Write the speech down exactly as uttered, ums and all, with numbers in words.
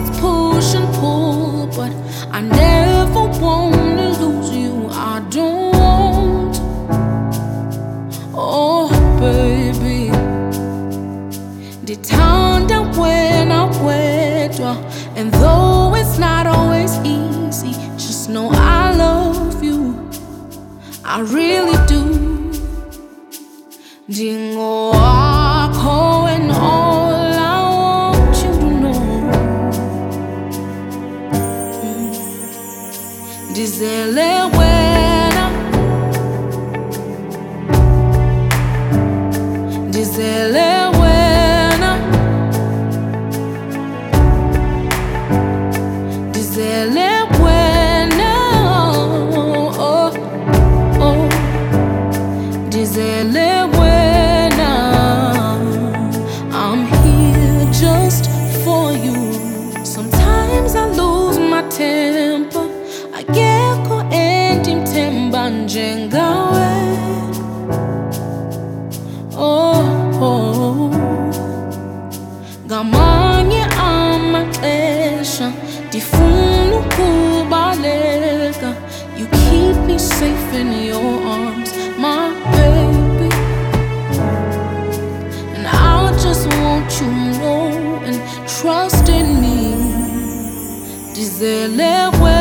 it's push and pull, but I never wanna lose you. I don't want. Oh baby, ditanda wena wedwa, and though it's not always easy, just know I love you. I really do. Dingo wako, and all I want you to know. mm. Dizele wena, dizele wena, dizele wena, oh, oh, dizele wena. I'm here just for you. Sometimes I lose my temper, I get ko endim temba njengawe. Oh, oh. Ngamanye amaxesha ndifuna ukubaleka. You keep me safe in your arms, my baby, and I just want you to know and trust in me. Dizele